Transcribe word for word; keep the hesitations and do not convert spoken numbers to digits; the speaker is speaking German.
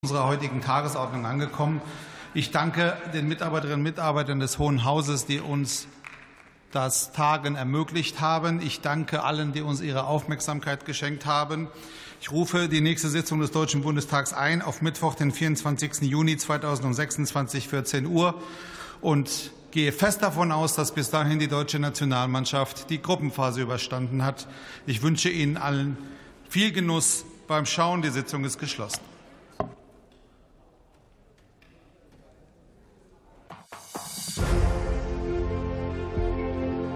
Unserer heutigen Tagesordnung angekommen. Ich danke den Mitarbeiterinnen und Mitarbeitern des Hohen Hauses, die uns das Tagen ermöglicht haben. Ich danke allen, die uns ihre Aufmerksamkeit geschenkt haben. Ich rufe die nächste Sitzung des Deutschen Bundestags ein auf Mittwoch, den vierundzwanzigsten Juni zweitausendsechsundzwanzig, vierzehn Uhr, und gehe fest davon aus, dass bis dahin die deutsche Nationalmannschaft die Gruppenphase überstanden hat. Ich wünsche Ihnen allen viel Genuss beim Schauen. Die Sitzung ist geschlossen.